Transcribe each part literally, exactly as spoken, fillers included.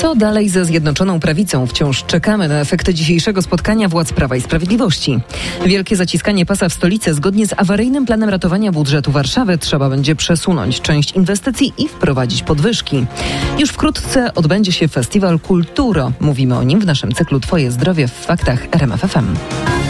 Co dalej ze Zjednoczoną Prawicą? Wciąż czekamy na efekty dzisiejszego spotkania władz Prawa i Sprawiedliwości. Wielkie zaciskanie pasa w stolicy zgodnie z awaryjnym planem ratowania budżetu Warszawy trzeba będzie przesunąć część inwestycji i wprowadzić podwyżki. Już wkrótce odbędzie się festiwal Kulturo. Mówimy o nim w naszym cyklu Twoje zdrowie w faktach R M F F M.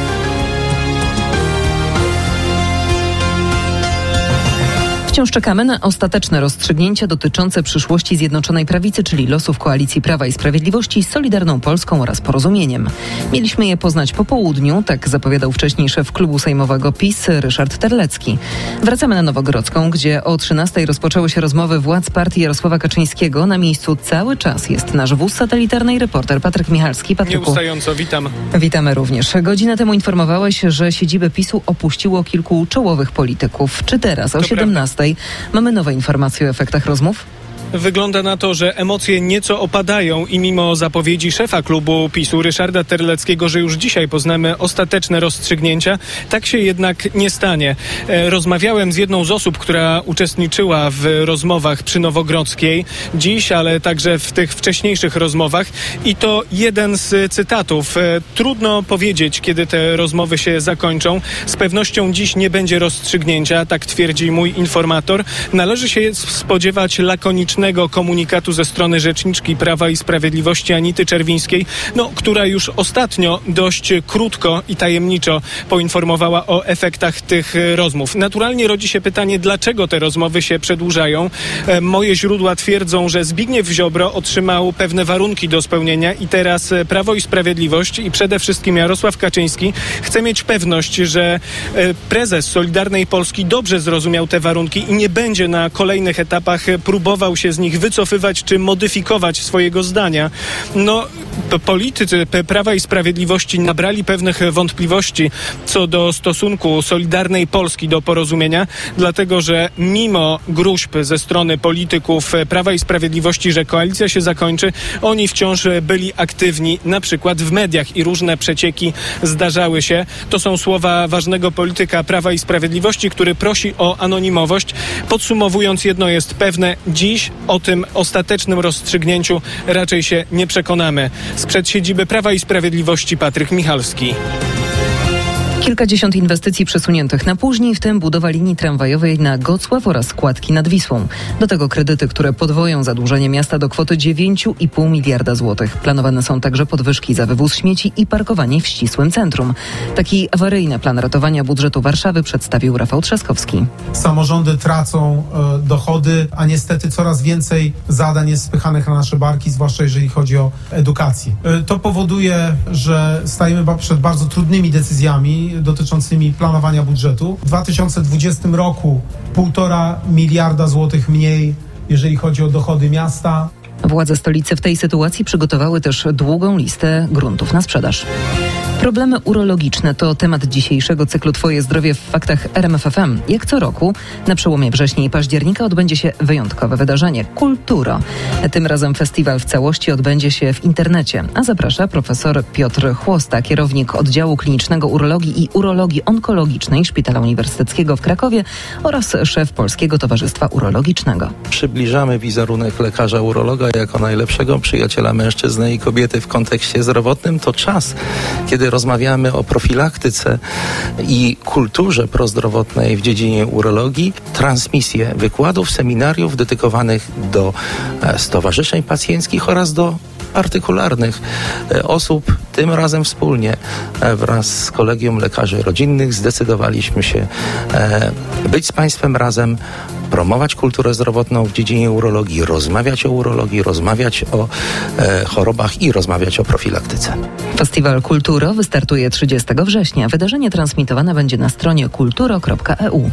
Wciąż czekamy na ostateczne rozstrzygnięcia dotyczące przyszłości Zjednoczonej Prawicy, czyli losów koalicji Prawa i Sprawiedliwości z Solidarną Polską oraz Porozumieniem. Mieliśmy je poznać po południu, tak zapowiadał wcześniej szef klubu sejmowego PiS Ryszard Terlecki. Wracamy na Nowogrodzką, gdzie o trzynastej rozpoczęły się rozmowy władz partii Jarosława Kaczyńskiego. Na miejscu cały czas jest nasz wóz satelitarny i reporter Patryk Michalski. Patryku, nieustająco, witam. Witamy również. Godzinę temu informowałeś, że siedzibę PiSu opuściło kilku czołowych polityków. Czy teraz o siedemnastej mamy nowe informacje o efektach rozmów? Wygląda na to, że emocje nieco opadają i mimo zapowiedzi szefa klubu PiSu Ryszarda Terleckiego, że już dzisiaj poznamy ostateczne rozstrzygnięcia, tak się jednak nie stanie. Rozmawiałem z jedną z osób, która uczestniczyła w rozmowach przy Nowogrodzkiej dziś, ale także w tych wcześniejszych rozmowach i to jeden z cytatów. Trudno powiedzieć, kiedy te rozmowy się zakończą. Z pewnością dziś nie będzie rozstrzygnięcia, tak twierdzi mój informator. Należy się spodziewać lakonicznego komunikatu ze strony rzeczniczki Prawa i Sprawiedliwości Anity Czerwińskiej, no, która już ostatnio dość krótko i tajemniczo poinformowała o efektach tych rozmów. Naturalnie rodzi się pytanie, dlaczego te rozmowy się przedłużają. E, moje źródła twierdzą, że Zbigniew Ziobro otrzymał pewne warunki do spełnienia i teraz Prawo i Sprawiedliwość i przede wszystkim Jarosław Kaczyński chce mieć pewność, że e, prezes Solidarnej Polski dobrze zrozumiał te warunki i nie będzie na kolejnych etapach próbował się z nich wycofywać czy modyfikować swojego zdania. No, politycy Prawa i Sprawiedliwości nabrali pewnych wątpliwości co do stosunku Solidarnej Polski do Porozumienia, dlatego że mimo gróźb ze strony polityków Prawa i Sprawiedliwości, że koalicja się zakończy, oni wciąż byli aktywni na przykład w mediach i różne przecieki zdarzały się. To są słowa ważnego polityka Prawa i Sprawiedliwości, który prosi o anonimowość. Podsumowując, jedno jest pewne, dziś o tym ostatecznym rozstrzygnięciu raczej się nie przekonamy. Sprzed siedziby Prawa i Sprawiedliwości Patryk Michalski. Kilkadziesiąt inwestycji przesuniętych na później, w tym budowa linii tramwajowej na Gocław oraz składki nad Wisłą. Do tego kredyty, które podwoją zadłużenie miasta do kwoty dziewięć i pół miliarda złotych. Planowane są także podwyżki za wywóz śmieci i parkowanie w ścisłym centrum. Taki awaryjny plan ratowania budżetu Warszawy przedstawił Rafał Trzaskowski. Samorządy tracą e, dochody, a niestety coraz więcej zadań jest spychanych na nasze barki, zwłaszcza jeżeli chodzi o edukację. E, to powoduje, że stajemy ba- przed bardzo trudnymi decyzjami dotyczącymi planowania budżetu. W dwa tysiące dwudziestym roku półtora miliarda złotych mniej, jeżeli chodzi o dochody miasta. Władze stolicy w tej sytuacji przygotowały też długą listę gruntów na sprzedaż. Problemy urologiczne to temat dzisiejszego cyklu Twoje zdrowie w faktach R M F F M. Jak co roku na przełomie września i października odbędzie się wyjątkowe wydarzenie Kulturo. Tym razem festiwal w całości odbędzie się w internecie, a zaprasza profesor Piotr Chłosta, kierownik oddziału klinicznego urologii i urologii onkologicznej Szpitala Uniwersyteckiego w Krakowie oraz szef Polskiego Towarzystwa Urologicznego. Przybliżamy wizerunek lekarza urologa jako najlepszego przyjaciela mężczyzny i kobiety w kontekście zdrowotnym. To czas, kiedy rozmawiamy o profilaktyce i kulturze prozdrowotnej w dziedzinie urologii, transmisję wykładów, seminariów dedykowanych do stowarzyszeń pacjenckich oraz do partykularnych osób. Tym razem wspólnie wraz z Kolegium Lekarzy Rodzinnych zdecydowaliśmy się być z Państwem razem, promować kulturę zdrowotną w dziedzinie urologii, rozmawiać o urologii, rozmawiać o e, chorobach i rozmawiać o profilaktyce. Festiwal Kulturo wystartuje trzydziestego września. Wydarzenie transmitowane będzie na stronie kulturo kropka e u.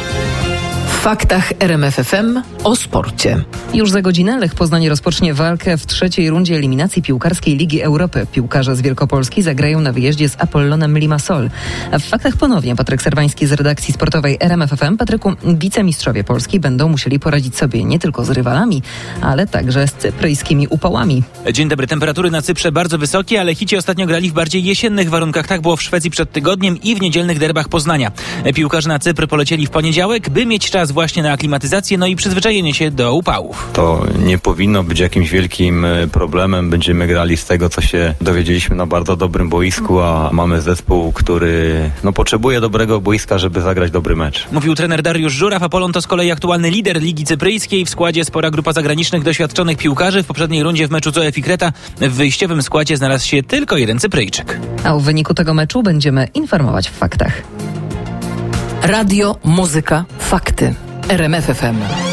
W faktach R M F F M o sporcie. Już za godzinę Lech Poznań rozpocznie walkę w trzeciej rundzie eliminacji piłkarskiej Ligi Europy. Piłkarze z Wielkopolski zagrają na wyjeździe z Apollonem Limassol. A w faktach ponownie Patryk Serwański z redakcji sportowej R M F F M. Patryku, wicemistrzowie Polski będą musieli poradzić sobie nie tylko z rywalami, ale także z cypryjskimi upałami. Dzień dobry. Temperatury na Cyprze bardzo wysokie, ale Hici ostatnio grali w bardziej jesiennych warunkach. Tak było w Szwecji przed tygodniem i w niedzielnych derbach Poznania. Piłkarze na Cypr polecieli w poniedziałek, by mieć czas czas właśnie na aklimatyzację, no i przyzwyczajenie się do upałów. To nie powinno być jakimś wielkim problemem. Będziemy grali z tego, co się dowiedzieliśmy na bardzo dobrym boisku, a mamy zespół, który no, potrzebuje dobrego boiska, żeby zagrać dobry mecz. Mówił trener Dariusz Żuraw. Apollon to z kolei aktualny lider Ligi Cypryjskiej. W składzie spora grupa zagranicznych, doświadczonych piłkarzy. W poprzedniej rundzie w meczu Zoe Fikreta w wyjściowym składzie znalazł się tylko jeden Cypryjczyk. A o wyniku tego meczu będziemy informować w faktach. Radio, muzyka, fakty. R M F F M.